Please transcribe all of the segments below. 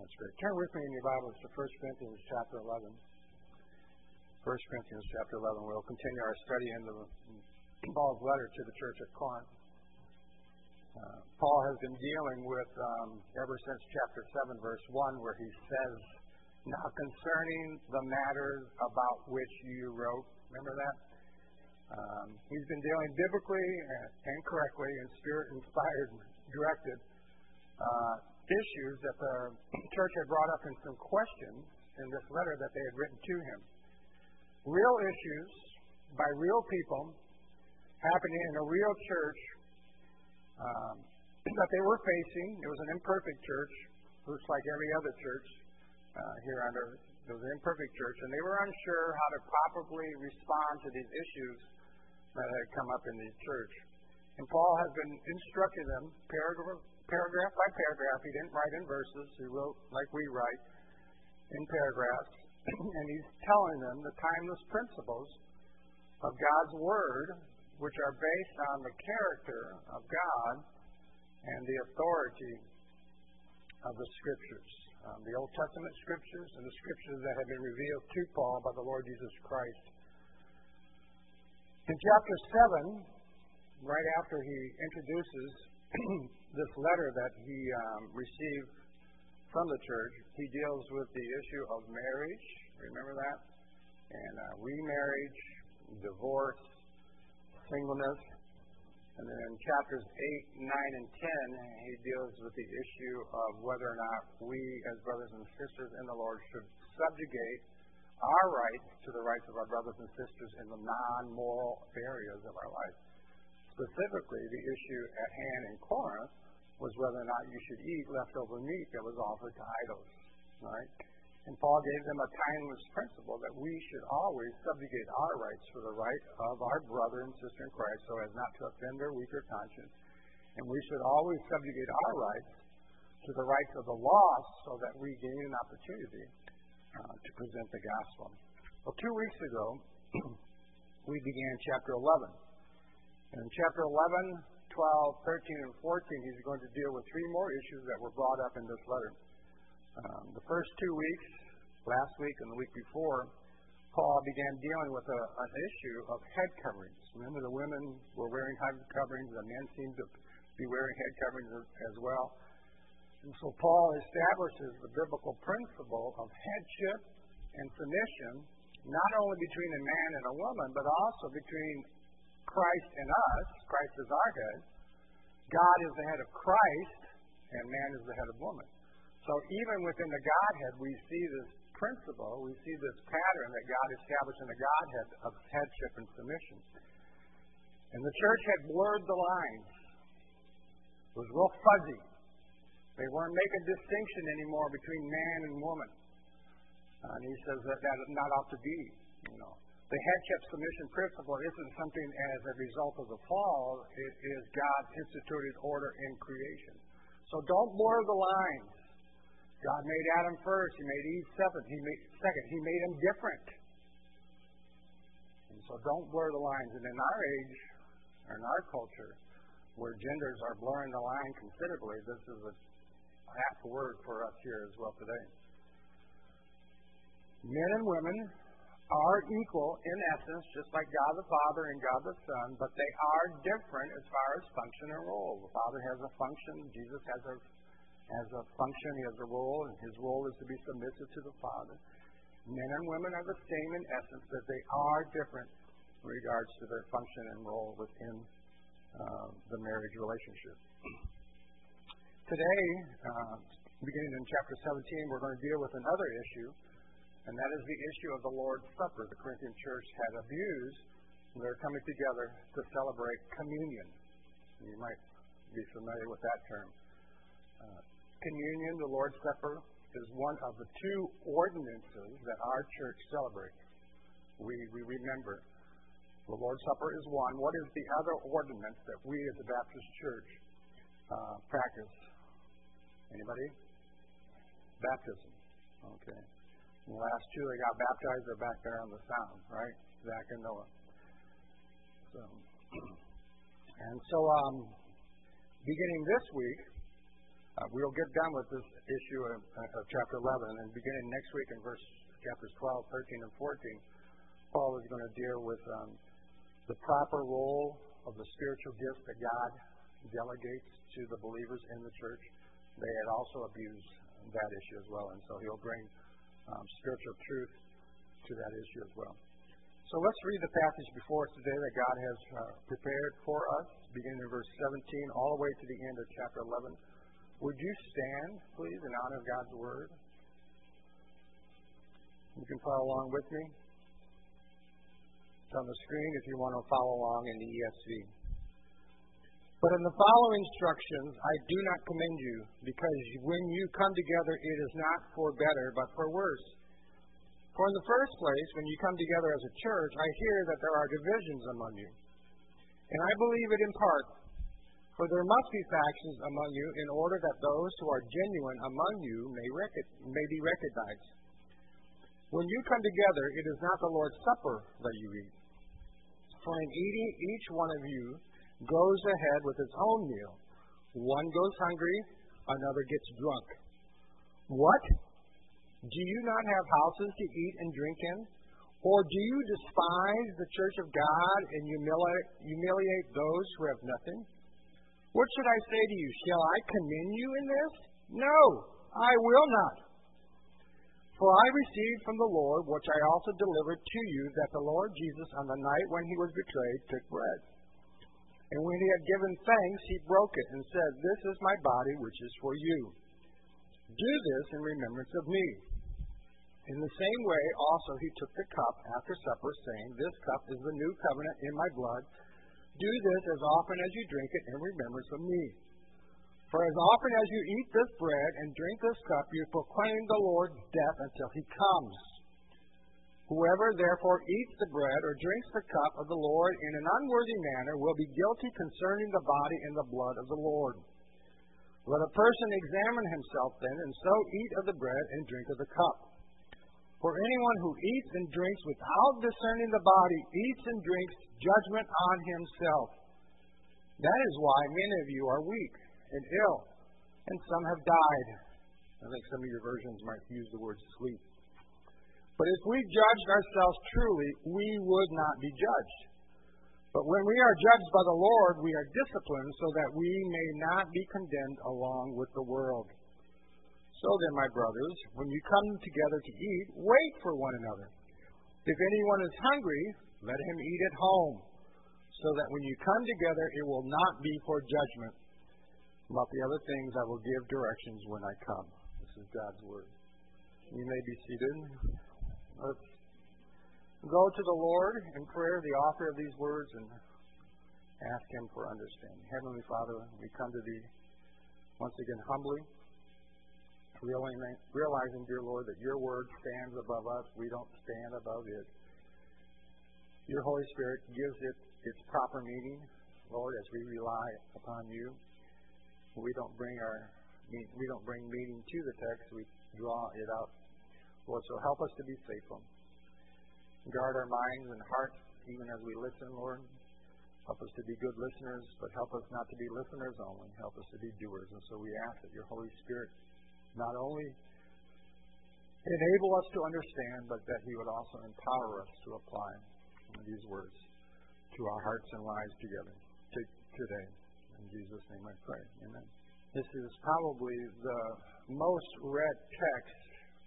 That's great. Turn with me in your Bibles to 1 Corinthians chapter 11. 1 Corinthians chapter 11. We'll continue our study in Paul's letter to the church at Corinth. Paul has been dealing with, ever since chapter 7, verse 1, where he says, "Now concerning the matters about which you wrote," remember that? He's been dealing biblically and correctly in spirit-inspired, directed issues that the church had brought up in some questions in this letter that they had written to him. Real issues by real people happening in a real church that they were facing. It was an imperfect church, looks like every other church here on earth. It was an imperfect church, and they were unsure how to properly respond to these issues that had come up in the church. And Paul has been instructing them paragraph by paragraph. He didn't write in verses. He wrote like we write, in paragraphs. And he's telling them the timeless principles of God's Word, which are based on the character of God and the authority of the Scriptures. The Old Testament Scriptures and the Scriptures that have been revealed to Paul by the Lord Jesus Christ. In chapter 7, right after he introduces this letter that he received from the church, he deals with the issue of marriage. Remember that? And remarriage, divorce, singleness. And then in chapters 8, 9, and 10, he deals with the issue of whether or not we, as brothers and sisters in the Lord, should subjugate our rights to the rights of our brothers and sisters in the non-moral areas of our life. Specifically, the issue at hand in Corinth was whether or not you should eat leftover meat that was offered to idols. Right? And Paul gave them a timeless principle that we should always subjugate our rights for the right of our brother and sister in Christ so as not to offend their weaker conscience. And we should always subjugate our rights to the rights of the lost so that we gain an opportunity to present the gospel. Well, 2 weeks ago, we began chapter 11. And in chapter 11, 12, 13, and 14, he's going to deal with 3 more issues that were brought up in this letter. The first 2 weeks, last week and the week before, Paul began dealing with an issue of head coverings. Remember, the women were wearing head coverings, the men seemed to be wearing head coverings as well. And so Paul establishes the biblical principle of headship and submission, not only between a man and a woman, but also between Christ and us. Christ is our head. God is the head of Christ, and man is the head of woman. So even within the Godhead, we see this principle, we see this pattern that God established in the Godhead of headship and submission. And the church had blurred the lines. It was real fuzzy. They weren't making distinction anymore between man and woman. And he says that is not ought to be. The headship submission principle isn't something as a result of the fall. It is God's instituted order in creation. So don't blur the lines. God made Adam first. He made Eve second. He made them different. And so don't blur the lines. And in our age, or in our culture, where genders are blurring the line considerably, this is a apt word for us here as well today. Men and women are equal in essence, just like God the Father and God the Son, but they are different as far as function and role. The Father has a function. Jesus has a function. He has a role, and his role is to be submissive to the Father. Men and women are the same in essence, but they are different in regards to their function and role within the marriage relationship. Today, beginning in chapter 17, we're going to deal with another issue, and that is the issue of the Lord's Supper. The Corinthian church had abused when they were coming together to celebrate communion. You might be familiar with that term. Communion, the Lord's Supper, is one of the 2 ordinances that our church celebrates. We remember. The Lord's Supper is one. What is the other ordinance that we as a Baptist church practice? Anybody? Baptism. Okay. The last 2 that got baptized are back there on the sound, right? Zach and Noah. So, beginning this week, We'll get done with this issue of chapter 11, and beginning next week in chapters 12, 13, and 14, Paul is going to deal with the proper role of the spiritual gifts that God delegates to the believers in the church. They had also abused that issue as well, and so he'll bring spiritual truth to that issue as well. So let's read the passage before us today that God has prepared for us, beginning in verse 17 all the way to the end of chapter 11. Would you stand, please, in honor of God's word? You can follow along with me. It's on the screen if you want to follow along in the ESV. But in the following instructions, I do not commend you, because when you come together, it is not for better, but for worse. For in the first place, when you come together as a church, I hear that there are divisions among you. And I believe it in part. For there must be factions among you in order that those who are genuine among you may be recognized. When you come together, it is not the Lord's Supper that you eat. For in eating, each one of you goes ahead with his own meal. One goes hungry, another gets drunk. What? Do you not have houses to eat and drink in? Or do you despise the church of God and humiliate those who have nothing? What should I say to you? Shall I commend you in this? No, I will not. For I received from the Lord, which I also delivered to you, that the Lord Jesus, on the night when he was betrayed, took bread. And when he had given thanks, he broke it and said, This is my body, which is for you. Do this in remembrance of me. In the same way, also, he took the cup after supper, saying, This cup is the new covenant in my blood. Do this as often as you drink it in remembrance of me. For as often as you eat this bread and drink this cup, you proclaim the Lord's death until he comes. Whoever therefore eats the bread or drinks the cup of the Lord in an unworthy manner will be guilty concerning the body and the blood of the Lord. Let a person examine himself then, and so eat of the bread and drink of the cup. For anyone who eats and drinks without discerning the body eats and drinks judgment on himself. That is why many of you are weak and ill, and some have died. I think some of your versions might use the word sleep. But if we judged ourselves truly, we would not be judged. But when we are judged by the Lord, we are disciplined so that we may not be condemned along with the world. So then, my brothers, when you come together to eat, wait for one another. If anyone is hungry, let him eat at home, so that when you come together, it will not be for judgment. About the other things, I will give directions when I come. This is God's word. You may be seated. Let's go to the Lord in prayer, the author of these words, and ask him for understanding. Heavenly Father, we come to thee once again humbly, realizing, dear Lord, that your word stands above us. We don't stand above it. Your Holy Spirit gives it its proper meaning, Lord, as we rely upon you. We don't bring meaning to the text. We draw it out. Lord, so help us to be faithful. Guard our minds and hearts even as we listen, Lord. Help us to be good listeners, but help us not to be listeners only. Help us to be doers. And so we ask that your Holy Spirit not only enable us to understand, but that he would also empower us to apply these words to our hearts and lives today. In Jesus' name I pray. Amen. This is probably the most read text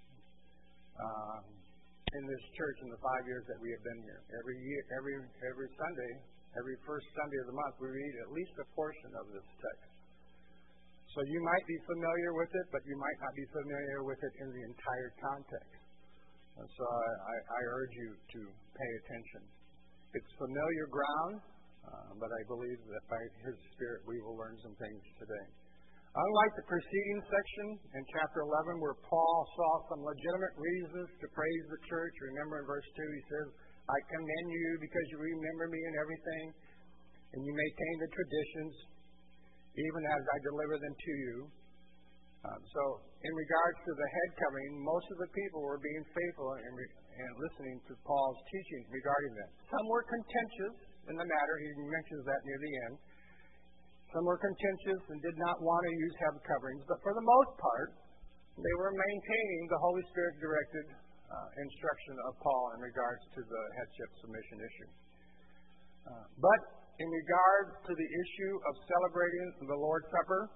in this church in the 5 years that we have been here. Every Sunday, every first Sunday of the month, we read at least a portion of this text. So you might be familiar with it, but you might not be familiar with it in the entire context. And so I urge you to pay attention. It's familiar ground, but I believe that by his Spirit we will learn some things today. Unlike the preceding section in chapter 11 where Paul saw some legitimate reasons to praise the church, remember in verse 2 he says, I commend you because you remember me in everything, and you maintain the traditions, even as I deliver them to you. So in regards to the head covering, most of the people were being faithful and listening to Paul's teaching regarding that. Some were contentious in the matter. He mentions that near the end. Some were contentious and did not want to use heavy coverings, but for the most part, they were maintaining the Holy Spirit-directed instruction of Paul in regards to the headship submission issue. But in regards to the issue of celebrating the Lord's Supper,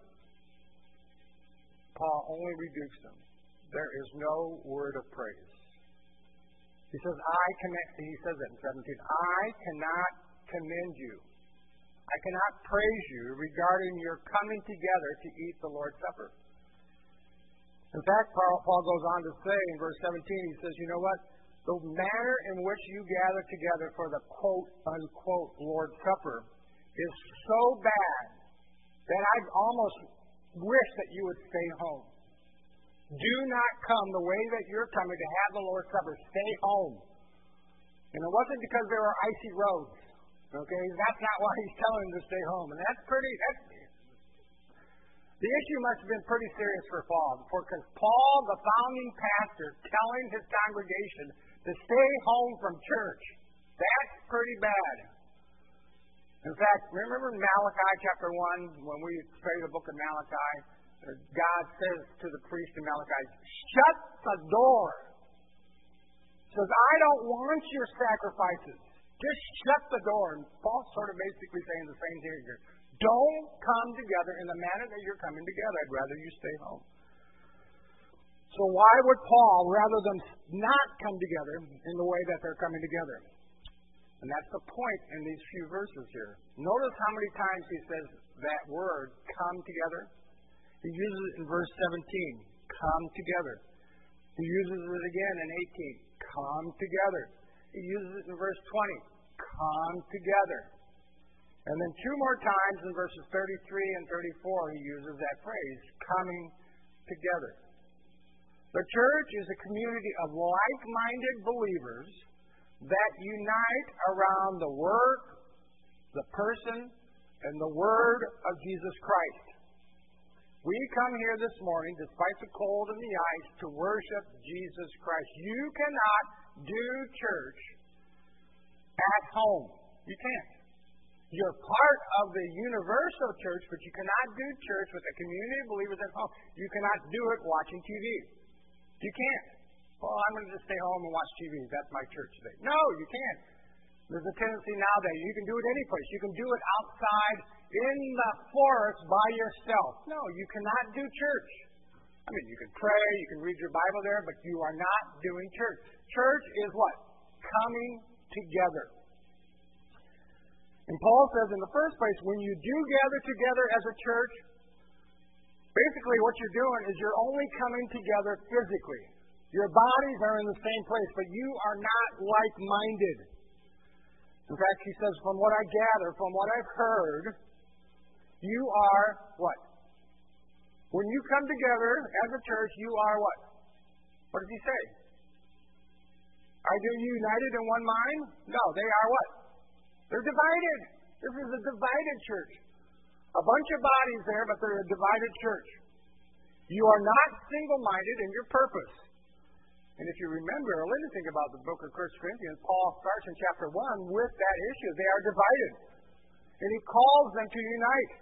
Paul only rebukes them. There is no word of praise. He says, he says that in 17, I cannot commend you. I cannot praise you regarding your coming together to eat the Lord's Supper. In fact, Paul goes on to say in verse 17, he says, you know what? The manner in which you gather together for the quote-unquote Lord's Supper is so bad that I almost wish that you would stay home. Do not come the way that you're coming to have the Lord's Supper. Stay home. And it wasn't because there were icy roads. Okay? That's not why he's telling them to stay home. And the issue must have been pretty serious for Paul. Because Paul, the founding pastor, telling his congregation to stay home from church. That's pretty bad. In fact, remember in Malachi chapter 1, when we study the book of Malachi, God says to the priest in Malachi, shut the door. He says, I don't want your sacrifices. Just shut the door. And Paul's sort of basically saying the same thing here. Don't come together in the manner that you're coming together. I'd rather you stay home. So why would Paul rather them not come together in the way that they're coming together? And that's the point in these few verses here. Notice how many times he says that word, come together. He uses it in verse 17, come together. He uses it again in 18, come together. He uses it in verse 20, come together. And then two more times in verses 33 and 34, he uses that phrase, coming together. The church is a community of like-minded believers that unite around the work, the person, and the word of Jesus Christ. We come here this morning, despite the cold and the ice, to worship Jesus Christ. You cannot do church at home. You can't. You're part of the universal church, but you cannot do church with a community of believers at home. You cannot do it watching TV. You can't. Well, I'm going to just stay home and watch TV. That's my church today. No, you can't. There's a tendency now that you can do it any place. You can do it outside in the forest by yourself. No, you cannot do church. I mean, you can pray, you can read your Bible there, but you are not doing church. Church is what? Coming together. And Paul says in the first place, when you do gather together as a church, basically what you're doing is you're only coming together physically. Your bodies are in the same place, but you are not like-minded. In fact, he says, from what I gather, from what I've heard, you are what? When you come together as a church, you are what? What does he say? Are you united in one mind? No, they are what? They're divided. This is a divided church. A bunch of bodies there, but they're a divided church. You are not single-minded in your purpose. And if you remember or anything about the book of 1 Corinthians, Paul starts in chapter 1 with that issue. They are divided. And he calls them to unite.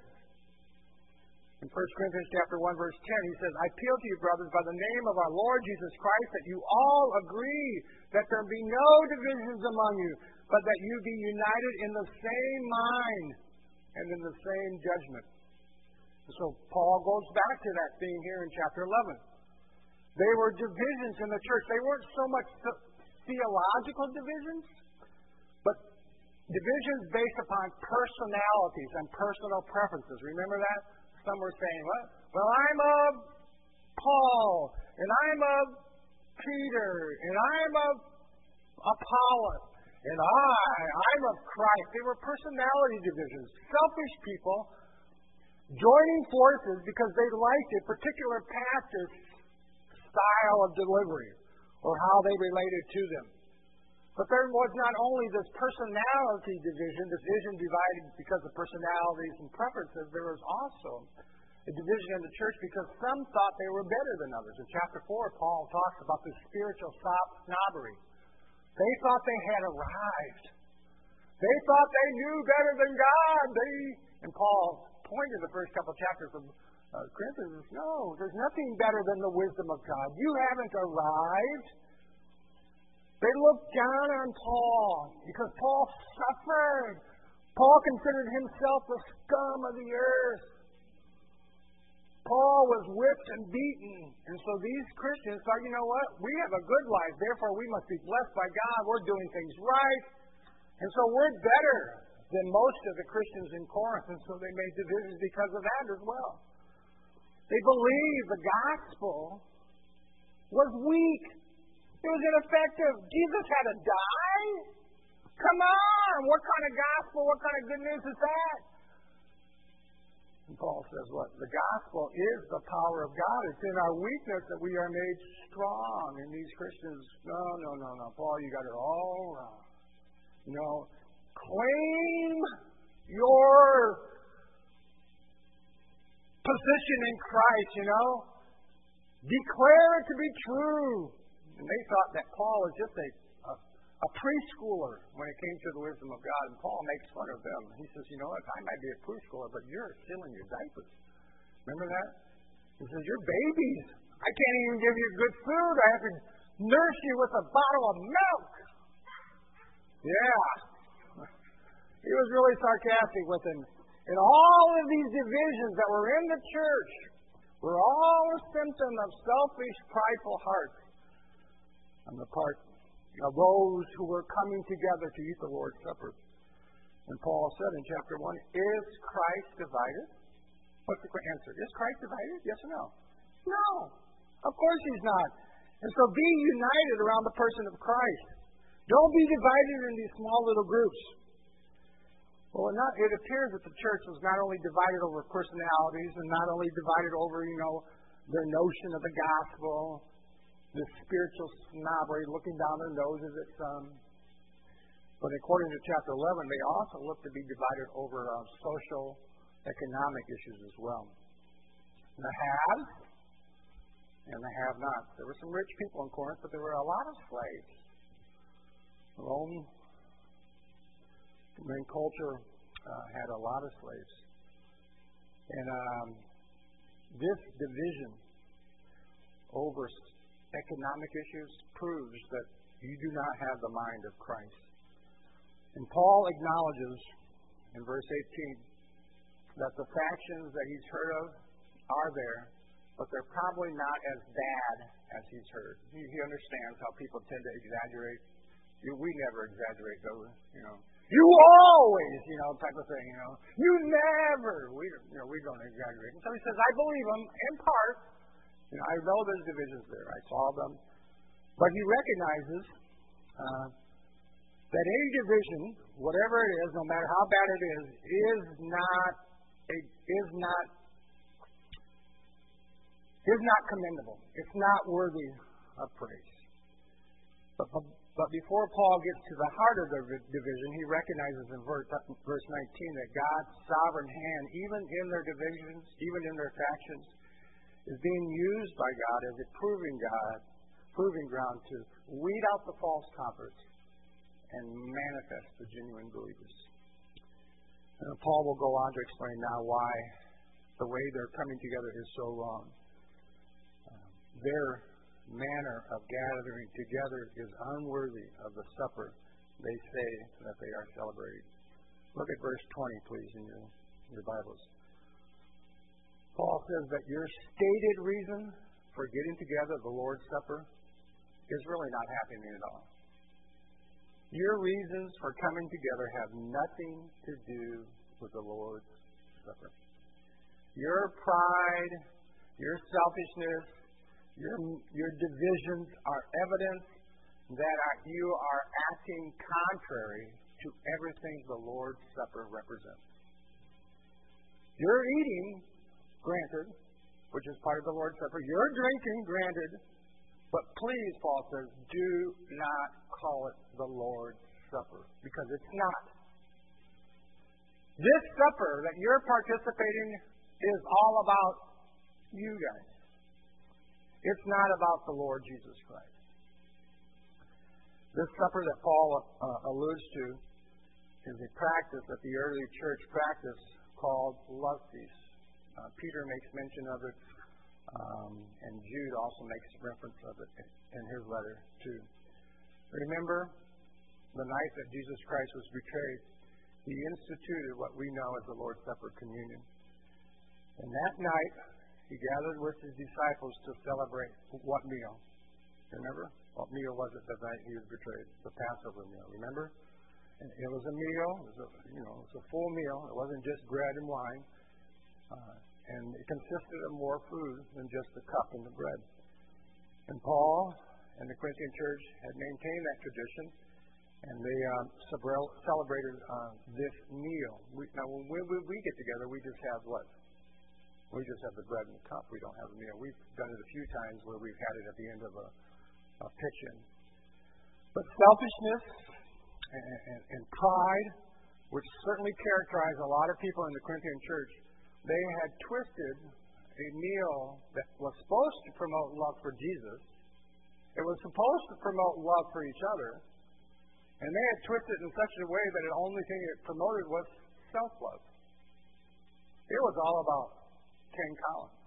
In 1 Corinthians chapter 1, verse 10, he says, I appeal to you, brothers, by the name of our Lord Jesus Christ, that you all agree that there be no divisions among you, but that you be united in the same mind and in the same judgment. So Paul goes back to that theme here in chapter 11. They were divisions in the church. They weren't so much theological divisions, but divisions based upon personalities and personal preferences. Remember that? Some were saying, well, I'm of Paul, and I'm of Peter, and I'm of Apollos, and I'm of Christ. They were personality divisions. Selfish people joining forces because they liked a particular pastor's style of delivery or how they related to them. But there was not only this personality division divided because of personalities and preferences, there was also a division in the church because some thought they were better than others. In chapter 4, Paul talks about the spiritual snobbery. They thought they had arrived. They thought they knew better than God. And Paul point in the first couple chapters of Corinthians is, no, there's nothing better than the wisdom of God. You haven't arrived. They looked down on Paul because Paul suffered. Paul considered himself the scum of the earth. Paul was whipped and beaten. And so these Christians thought, you know what? We have a good life. Therefore, we must be blessed by God. We're doing things right. And so we're better than most of the Christians in Corinth. And so they made divisions because of that as well. They believed the gospel was weak. It was ineffective. Jesus had to die? Come on! What kind of gospel, what kind of good news is that? And Paul says what? The gospel is the power of God. It's in our weakness that we are made strong. And these Christians, no. Paul, you got it all wrong. Claim your position in Christ, Declare it to be true. And they thought that Paul was just a preschooler when it came to the wisdom of God. And Paul makes fun of them. He says, you know what, I might be a preschooler, but you're still in your diapers. Remember that? He says, you're babies. I can't even give you good food. I have to nurse you with a bottle of milk. Yeah. He was really sarcastic with him. And all of these divisions that were in the church were all a symptom of selfish, prideful hearts on the part of those who were coming together to eat the Lord's Supper. And Paul said in chapter 1, is Christ divided? What's the answer? Is Christ divided? Yes or no? No. Of course he's not. And so be united around the person of Christ. Don't be divided in these small little groups. Well, it appears that the church was not only divided over personalities and not only divided over, their notion of the gospel, the spiritual snobbery, looking down their noses at some. But according to chapter 11, they also look to be divided over social, economic issues as well. And the haves and the have-nots. There were some rich people in Corinth, but there were a lot of slaves. Rome, the main culture, had a lot of slaves. And this division over economic issues proves that you do not have the mind of Christ. And Paul acknowledges in verse 18 that the factions that he's heard of are there, but they're probably not as bad as he's heard. He understands how people tend to exaggerate. We never exaggerate, though, You always, type of thing, You never. We don't exaggerate. And so he says, I believe them in part. I know there's divisions there. I saw them. But he recognizes that any division, whatever it is, no matter how bad it is not commendable. It's not worthy of praise. But before Paul gets to the heart of the division, he recognizes in verse 19 that God's sovereign hand, even in their divisions, even in their factions, is being used by God as a proving ground to weed out the false converts and manifest the genuine believers. Paul will go on to explain now why the way they're coming together is so wrong. Their manner of gathering together is unworthy of the supper they say that they are celebrating. Look at verse 20, please, in your Bibles. Paul says that your stated reason for getting together, the Lord's Supper, is really not happening at all. Your reasons for coming together have nothing to do with the Lord's Supper. Your pride, your selfishness, your divisions are evidence that you are acting contrary to everything the Lord's Supper represents. You're eating, granted, which is part of the Lord's Supper. You're drinking, granted. But please, Paul says, do not call it the Lord's Supper, because it's not. This supper that you're participating is all about you guys. It's not about the Lord Jesus Christ. This supper that Paul alludes to is a practice that the early church practiced called love feasts. Peter makes mention of it, and Jude also makes reference of it in his letter too. Remember the night that Jesus Christ was betrayed, he instituted what we know as the Lord's Supper communion. And that night, he gathered with his disciples to celebrate what meal? Remember? What meal was it the night he was betrayed? The Passover meal. Remember? And it was a meal. It was a full meal. It wasn't just bread and wine. And it consisted of more food than just the cup and the bread. And Paul and the Corinthian church had maintained that tradition, and they celebrated this meal. Now, when we get together, we just have what? We just have the bread and the cup. We don't have a meal. We've done it a few times where we've had it at the end of a pitch-in. But selfishness and pride, which certainly characterize a lot of people in the Corinthian church, they had twisted a meal that was supposed to promote love for Jesus. It was supposed to promote love for each other. And they had twisted it in such a way that the only thing it promoted was self-love. It was all about Ken Collins.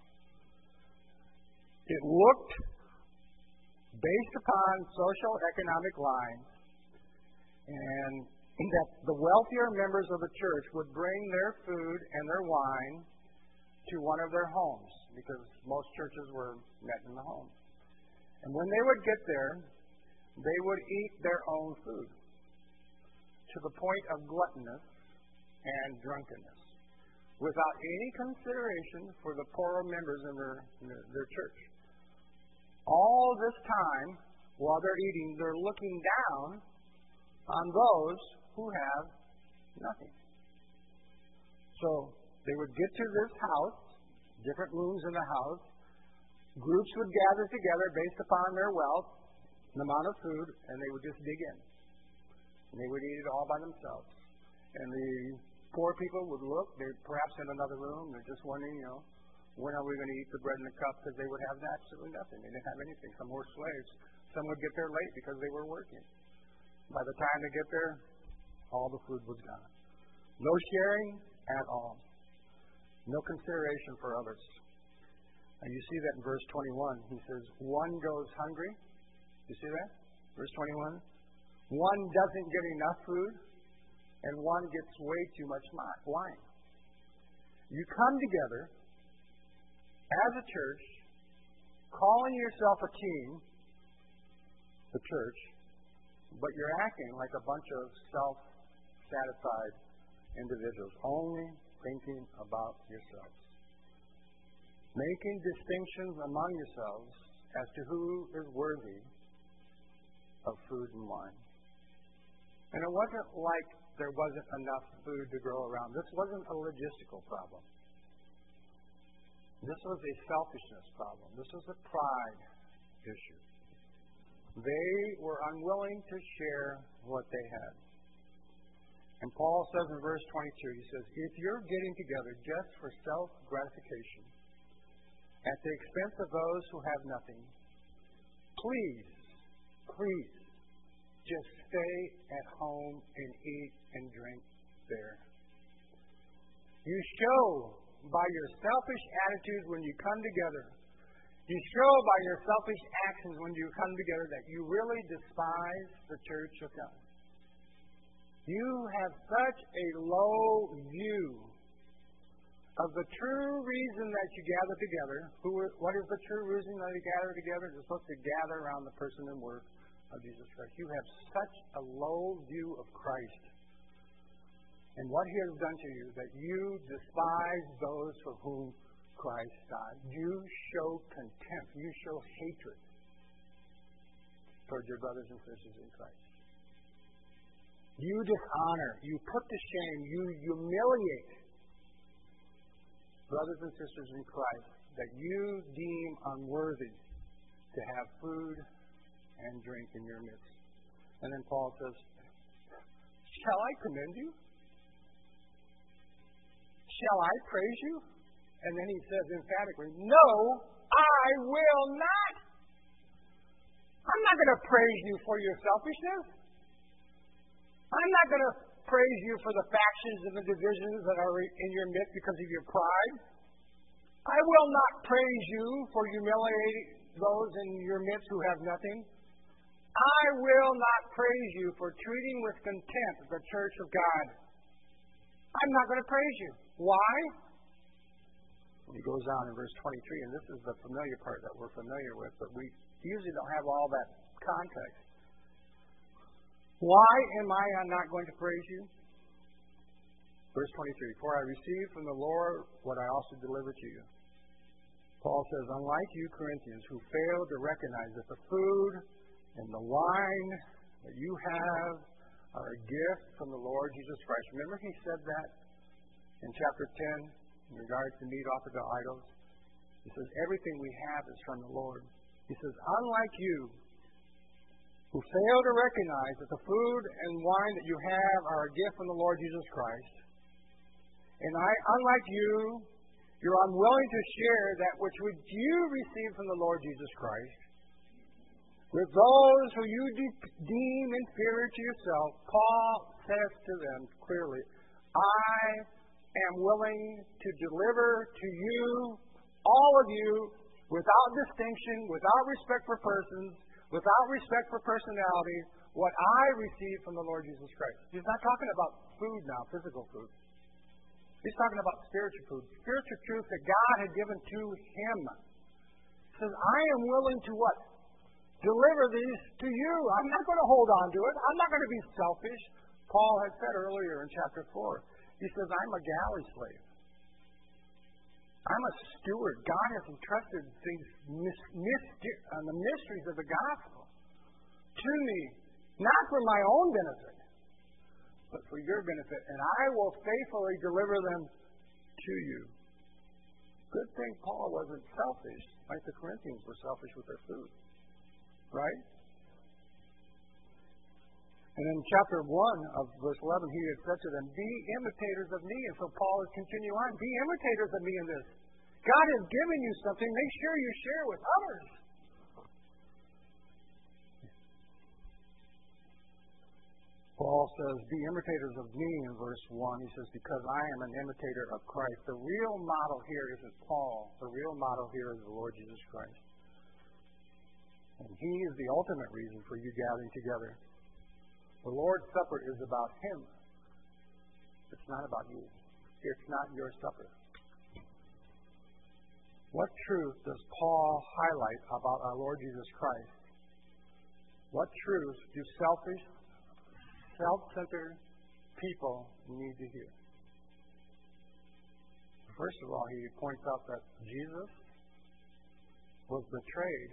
It looked based upon social economic lines, and that the wealthier members of the church would bring their food and their wine to one of their homes, because most churches were met in the home. And when they would get there, they would eat their own food to the point of gluttonous and drunkenness, without any consideration for the poorer members in their church. All this time, while they're eating, they're looking down on those who have nothing. So they would get to this house, different rooms in the house. Groups would gather together based upon their wealth, the amount of food, and they would just dig in. And they would eat it all by themselves. And the poor people would look, they're perhaps in another room, they're just wondering, when are we going to eat the bread and the cup? Because they would have absolutely nothing. They didn't have anything. Some were slaves. Some would get there late because they were working. By the time they get there, all the food was gone. No sharing at all. No consideration for others. And you see that in verse 21. He says, one goes hungry. You see that? Verse 21. One doesn't get enough food, and one gets way too much wine. You come together as a church, calling yourself a team, the church, but you're acting like a bunch of self-satisfied individuals, only thinking about yourselves. Making distinctions among yourselves as to who is worthy of food and wine. And it wasn't like there wasn't enough food to go around. This wasn't a logistical problem. This was a selfishness problem. This was a pride issue. They were unwilling to share what they had. And Paul says in verse 22, he says, if you're getting together just for self-gratification at the expense of those who have nothing, please, just stay at home and eat and drink there. You show by your selfish attitude when you come together. You show by your selfish actions when you come together that you really despise the church of God. You have such a low view of the true reason that you gather together. What is the true reason that you gather together? You're supposed to gather around the person and work of Jesus Christ. You have such a low view of Christ and what He has done to you that you despise those for whom Christ died. You show contempt. You show hatred towards your brothers and sisters in Christ. You dishonor. You put to shame. You humiliate brothers and sisters in Christ that you deem unworthy to have food and drink in your midst. And then Paul says, shall I commend you? Shall I praise you? And then he says emphatically, no, I will not. I'm not going to praise you for your selfishness. I'm not going to praise you for the factions and the divisions that are in your midst because of your pride. I will not praise you for humiliating those in your midst who have nothing. I will not praise you for treating with contempt the church of God. I'm not going to praise you. Why? He goes on in verse 23, and this is the familiar part that we're familiar with, but we usually don't have all that context. Why am I not going to praise you? Verse 23, for I received from the Lord what I also delivered to you. Paul says, unlike you Corinthians, who failed to recognize that the food and the wine that you have are a gift from the Lord Jesus Christ. Remember he said that in chapter 10 in regards to meat offered to idols? He says, everything we have is from the Lord. He says, unlike you, who fail to recognize that the food and wine that you have are a gift from the Lord Jesus Christ. And I, unlike you, you're unwilling to share that which you received from the Lord Jesus Christ with those who you deem inferior to yourself. Paul says to them clearly, I am willing to deliver to you, all of you, without distinction, without respect for persons, without respect for personality, what I received from the Lord Jesus Christ. He's not talking about food now, physical food. He's talking about spiritual food, spiritual truth that God had given to him. He says, I am willing to what? Deliver these to you. I'm not going to hold on to it. I'm not going to be selfish. Paul had said earlier in chapter 4, he says, I'm a galley slave. I'm a steward. God has entrusted these the mysteries of the gospel to me, not for my own benefit, but for your benefit, and I will faithfully deliver them to you. Good thing Paul wasn't selfish, like the Corinthians were selfish with their food. Right? And in chapter 1 of verse 11, he had said to them, be imitators of me. And so Paul is continuing on, be imitators of me in this. God has given you something. Make sure you share with others. Paul says, be imitators of me in verse 1. He says, because I am an imitator of Christ. The real model here isn't Paul. The real model here is the Lord Jesus Christ. And he is the ultimate reason for you gathering together. The Lord's Supper is about him. It's not about you. It's not your supper. What truth does Paul highlight about our Lord Jesus Christ? What truths do selfish, self-centered people need to hear? First of all, he points out that Jesus was betrayed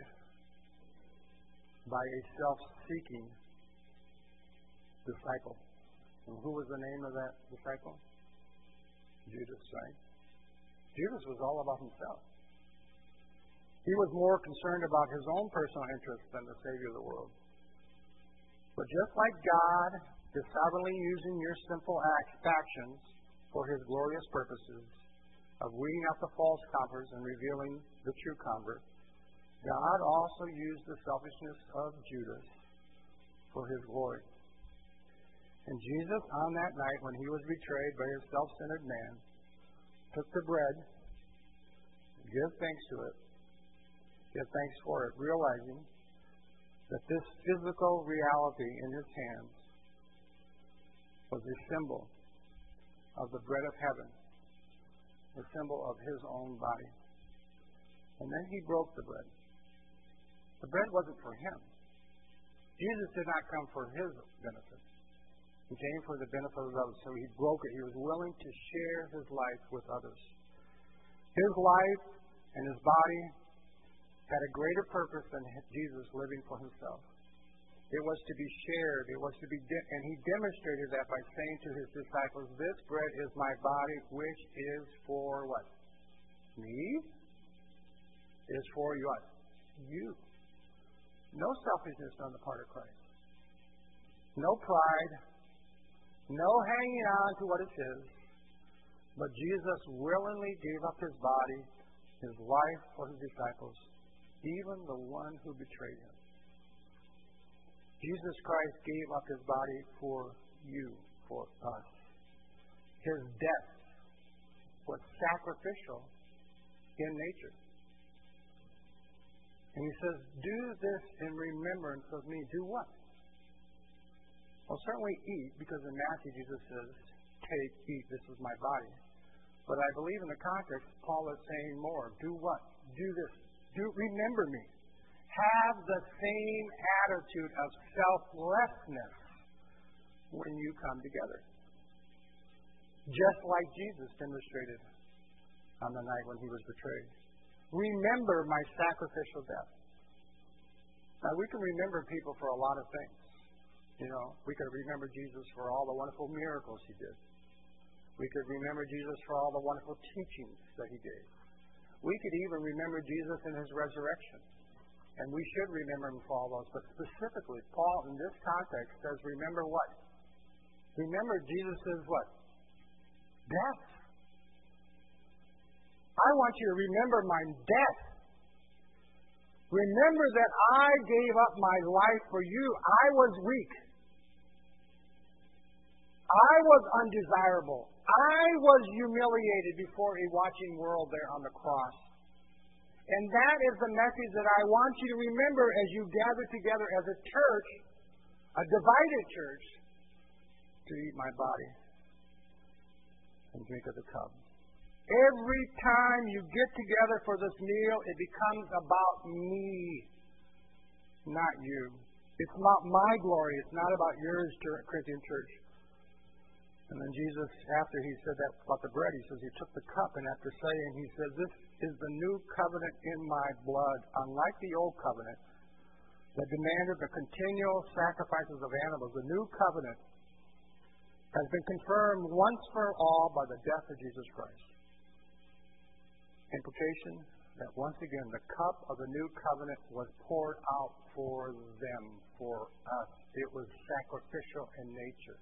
by a self-seeking disciple. And who was the name of that disciple? Judas, right? Judas was all about himself. He was more concerned about his own personal interests than the Savior of the world. But just like God is sovereignly using your simple actions for his glorious purposes of weeding out the false converts and revealing the true convert, God also used the selfishness of Judas for his glory. And Jesus, on that night when he was betrayed by his self-centered man, took the bread, gave thanks to it, give thanks for it, realizing that this physical reality in his hands was a symbol of the bread of heaven, a symbol of his own body. And then he broke the bread. The bread wasn't for him. Jesus did not come for his benefit. He came for the benefit of others, so he broke it. He was willing to share his life with others. His life and his body had a greater purpose than Jesus living for himself. It was to be shared. It was to be, and he demonstrated that by saying to his disciples, "This bread is my body, which is for what? Me? Is for you what? You." No selfishness on the part of Christ. No pride. No hanging on to what is his. But Jesus willingly gave up his body, his life for his disciples, even the one who betrayed him. Jesus Christ gave up his body for you for us. His death was sacrificial in nature. And he says, do this in remembrance of me. Do what? Well, certainly eat, because in Matthew Jesus says, take, eat, this is my body. But I believe in the context, Paul is saying more. Do what? Do this. Remember me. Have the same attitude of selflessness when you come together. Just like Jesus demonstrated on the night when he was betrayed. Remember my sacrificial death. Now, we can remember people for a lot of things. We could remember Jesus for all the wonderful miracles he did. We could remember Jesus for all the wonderful teachings that he gave. We could even remember Jesus in his resurrection. And we should remember him for all those. But specifically, Paul, in this context, says, remember what? Remember Jesus' what? Death. I want you to remember my death. Remember that I gave up my life for you. I was weak. I was undesirable. I was humiliated before a watching world there on the cross. And that is the message that I want you to remember as you gather together as a church, a divided church, to eat my body and drink of the cup. Every time you get together for this meal, it becomes about me, not you. It's about my glory. It's not about yours, Corinthian church. And then Jesus, after he said that about the bread, he says he took the cup, and after saying, he says, this is the new covenant in my blood. Unlike the old covenant that demanded the continual sacrifices of animals, the new covenant has been confirmed once for all by the death of Jesus Christ. Implication that once again the cup of the new covenant was poured out for them, for us. It was sacrificial in nature.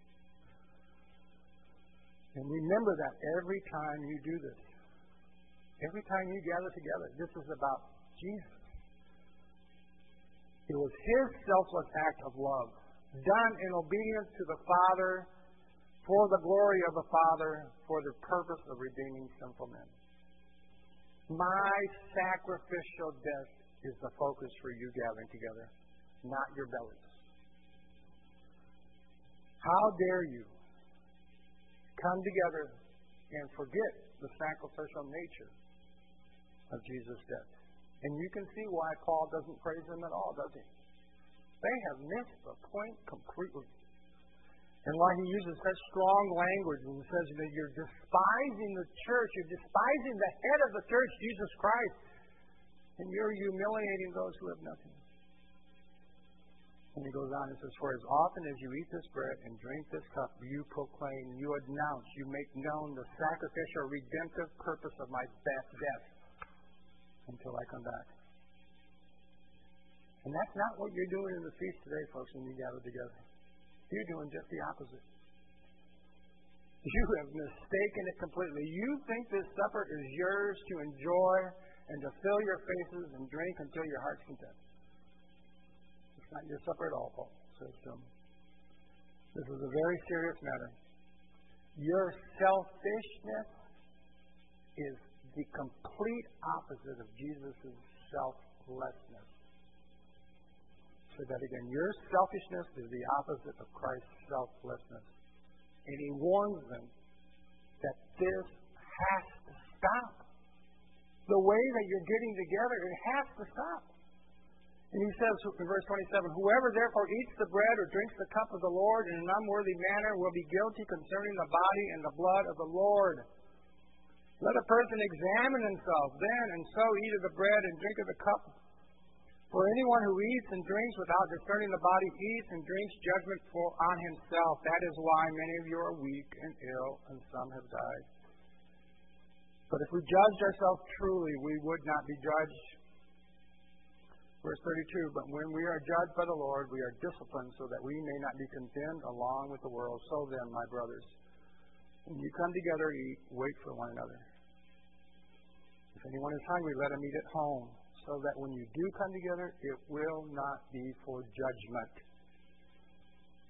And remember that every time you do this. Every time you gather together, this is about Jesus. It was his selfless act of love, done in obedience to the Father, for the glory of the Father, for the purpose of redeeming sinful men. My sacrificial death is the focus for you gathering together, not your bellies. How dare you come together and forget the sacrificial nature of Jesus' death? And you can see why Paul doesn't praise him at all, does he? They have missed the point completely. And why he uses such strong language and says that you're despising the church, you're despising the head of the church, Jesus Christ, and you're humiliating those who have nothing. And he goes on and says, for as often as you eat this bread and drink this cup, you proclaim, you announce, you make known the sacrificial, redemptive purpose of my death until I come back. And that's not what you're doing in the feast today, folks, when you gather together. You're doing just the opposite. You have mistaken it completely. You think this supper is yours to enjoy and to fill your faces and drink until your heart's content. It's not your supper at all, Paul says to him. This is a very serious matter. Your selfishness is the complete opposite of Jesus' selflessness. Say that again. Your selfishness is the opposite of Christ's selflessness. And he warns them that this has to stop. The way that you're getting together, it has to stop. And he says in verse 27, whoever therefore eats the bread or drinks the cup of the Lord in an unworthy manner will be guilty concerning the body and the blood of the Lord. Let a person examine himself then, and so eat of the bread and drink of the cup. For anyone who eats and drinks without discerning the body eats and drinks judgment on himself. That is why many of you are weak and ill, and some have died. But if we judged ourselves truly, we would not be judged. Verse 32, but when we are judged by the Lord, we are disciplined so that we may not be condemned along with the world. So then, my brothers, when you come together, eat, wait for one another. If anyone is hungry, let him eat at home, so that when you do come together, it will not be for judgment.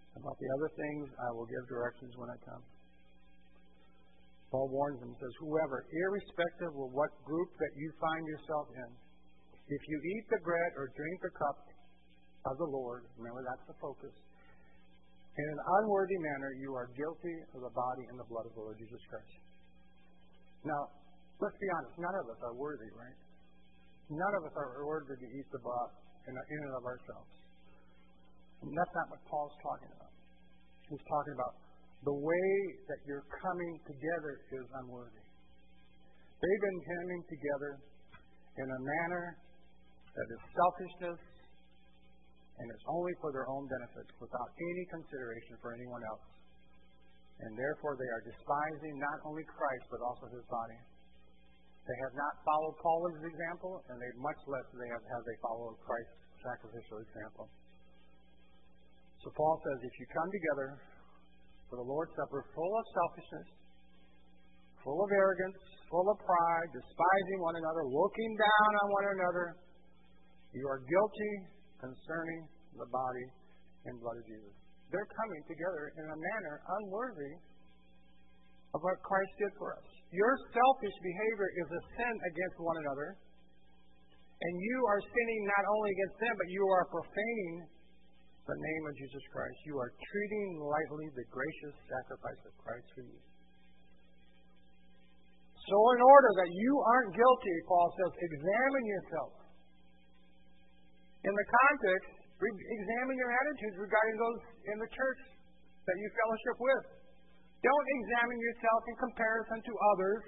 About the other things, I will give directions when I come. Paul warns them, says, whoever, irrespective of what group that you find yourself in, if you eat the bread or drink the cup of the Lord, remember that's the focus, in an unworthy manner, you are guilty of the body and the blood of the Lord Jesus Christ. Now, let's be honest, none of us are worthy, right? None of us are worthy to eat the blood in and of ourselves. And that's not what Paul's talking about. He's talking about the way that you're coming together is unworthy. They've been coming together in a manner that is selfishness and it's only for their own benefits without any consideration for anyone else. And therefore they are despising not only Christ but also his body. They have not followed Paul's example, and they much less have they followed Christ's sacrificial example. So Paul says, if you come together for the Lord's Supper full of selfishness, full of arrogance, full of pride, despising one another, looking down on one another, you are guilty concerning the body and blood of Jesus. They're coming together in a manner unworthy of what Christ did for us. Your selfish behavior is a sin against one another, and you are sinning not only against them, but you are profaning the name of Jesus Christ. You are treating lightly the gracious sacrifice of Christ for you. So in order that you aren't guilty, Paul says, examine yourself. In the context, examine your attitudes regarding those in the church that you fellowship with. Don't examine yourself in comparison to others,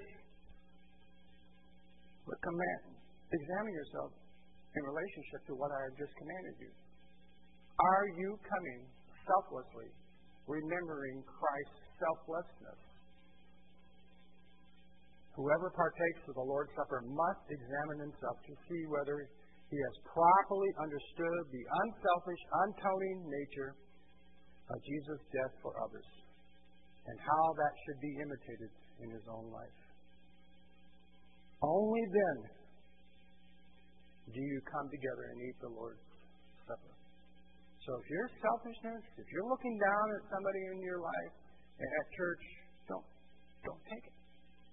but examine yourself in relationship to what I have just commanded you. Are you coming selflessly, remembering Christ's selflessness? Whoever partakes of the Lord's Supper must examine himself to see whether he has properly understood the unselfish, untoning nature of Jesus' death for others, and how that should be imitated in his own life. Only then do you come together and eat the Lord's Supper. So if your selfishness, if you're looking down at somebody in your life and at church, don't take it.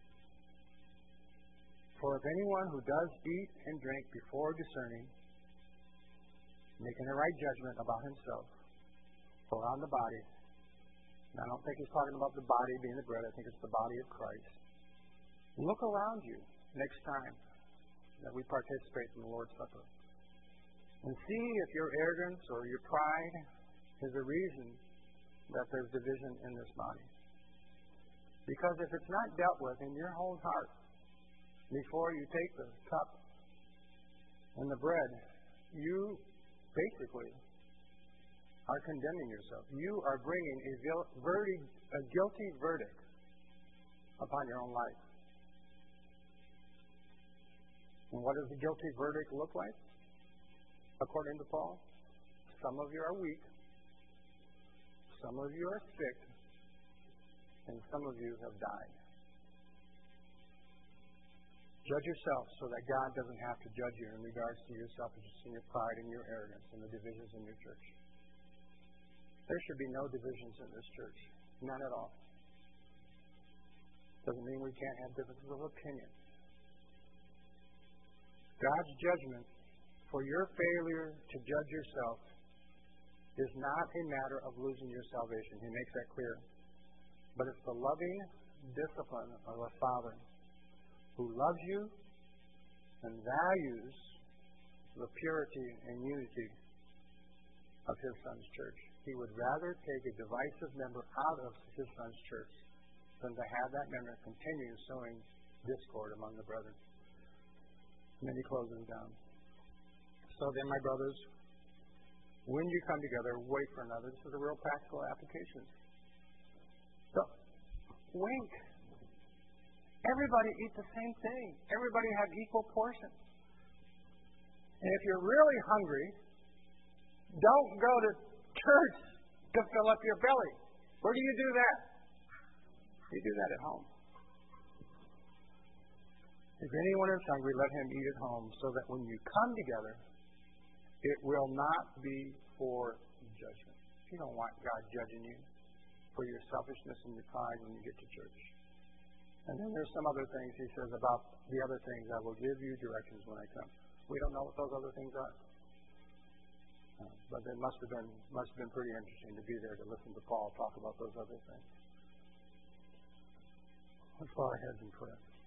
For if anyone who does eat and drink before discerning, making a right judgment about himself or on the body, and I don't think he's talking about the body being the bread, I think it's the body of Christ. Look around you next time that we participate in the Lord's Supper and see if your arrogance or your pride is a reason that there's division in this body. Because if it's not dealt with in your whole heart before you take the cup and the bread, you basically are condemning yourself. You are bringing a guilty verdict upon your own life. And what does the guilty verdict look like? According to Paul, some of you are weak, some of you are sick, and some of you have died. Judge yourself so that God doesn't have to judge you in regards to your selfishness and your pride and your arrogance and the divisions in your church. There should be no divisions in this church. None at all. Doesn't mean we can't have differences of opinion. God's judgment for your failure to judge yourself is not a matter of losing your salvation. He makes that clear. But it's the loving discipline of a Father who loves you and values the purity and unity of his Son's church. He would rather take a divisive member out of his Son's church than to have that member continue sowing discord among the brethren. And then he closes down. So then, my brothers, when you come together, wait for another. This is a real practical application. So, wait. Everybody eat the same thing. Everybody have equal portions. And if you're really hungry, don't go to church to fill up your belly. Where do you do that? You do that at home. If anyone is hungry, let him eat at home, so that when you come together, it will not be for judgment. You don't want God judging you for your selfishness and your pride when you get to church. And then there's some other things he says about the other things. I will give you directions when I come. We don't know what those other things are. But it must have been pretty interesting to be there to listen to Paul talk about those other things. Let's bow our heads in prayer.